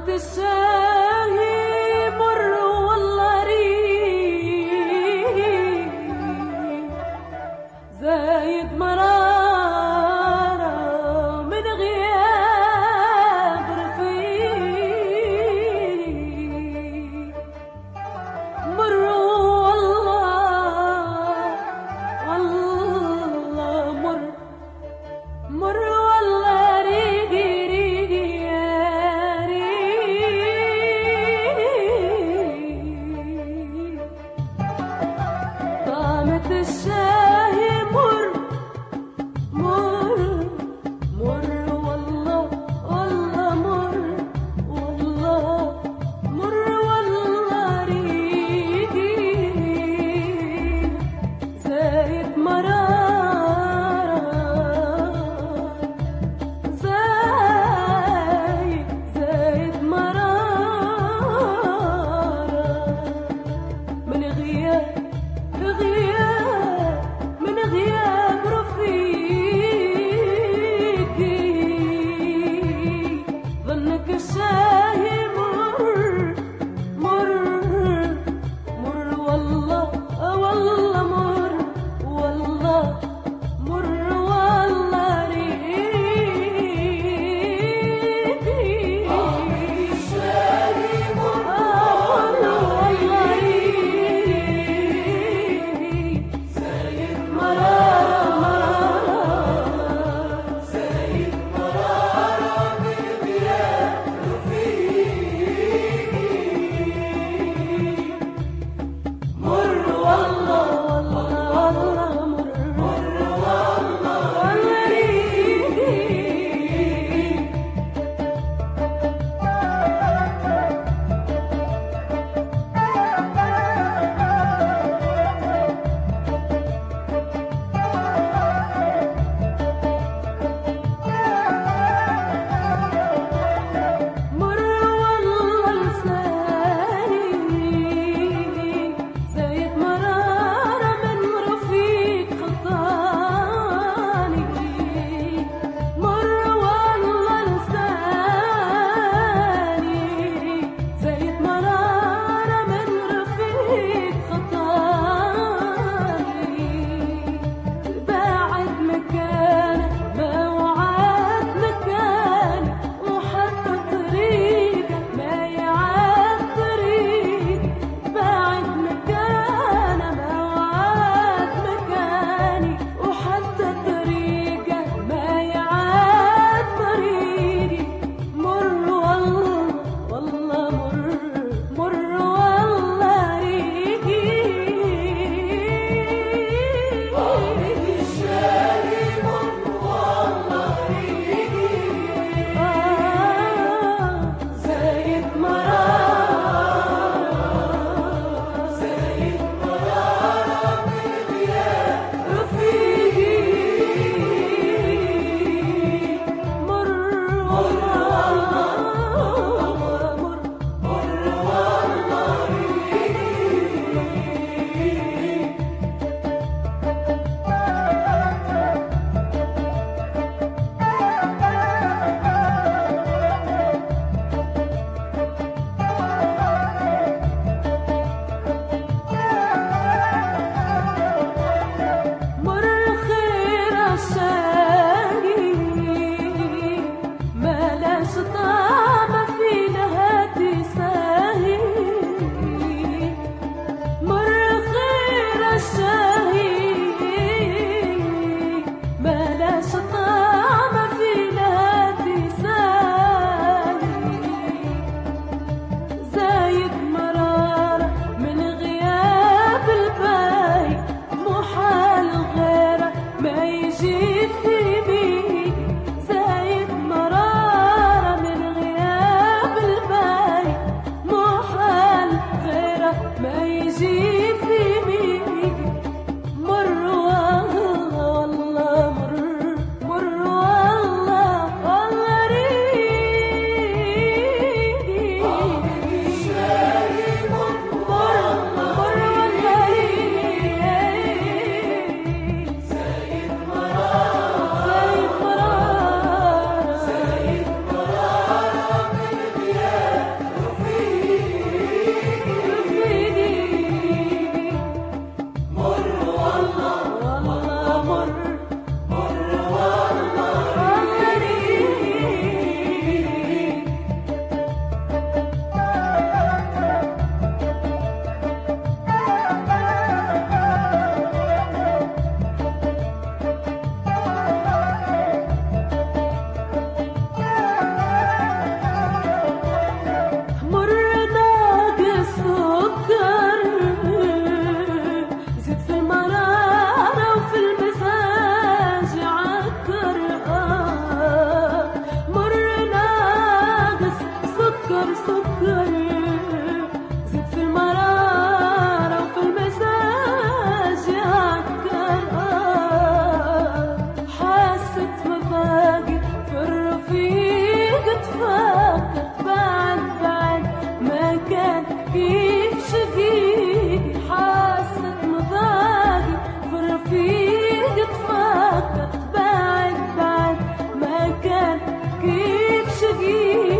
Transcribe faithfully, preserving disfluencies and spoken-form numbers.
الشاهي مر والله ريق زايد مرارة من غياب رفيق مر والله والله مر مر والله ريق ريق يا ريق طعمة الشاي مر مر مر والله والله مر والله مر والله ريق زايد مرارة زايد زايد مرارة من غياب غياب من غياب رفيقي ظنك الشاي مر مر مر والله والله مر والله مر والله ريقي الشاي مر والله ريقي زايد مرارة مرارة زايد مرارة من غياب رفيقي مر والله والله مر مر والله والله ريقي مر والله لساني زايد مرارة من رفيق خطاني مر والله لساني زايد مرارة من رفيق خطاني تباعد مكانه ما وعد مكانه وحتى طريقه ما يعاد طريقه باعد مكانه ما وعد مكاني وحتى طريقه ما يعاد طريقي مر والله والله مر مر والله ريقي الشاي مر والله ريقي زايد مرارة زايد مرارة من غياب رفيقي مر والله مر مر والله ريقي مر خير الشاقي ما لا سكر زيد في المرارة وفي المزاج يعكر. حاسة مفاقد في الرفيق تفكرت بعد بعد ما كان كيف شقيقي. حاسة مفاقد في الرفيق تفكرت بعد بعد ما كان كيف شقيقي.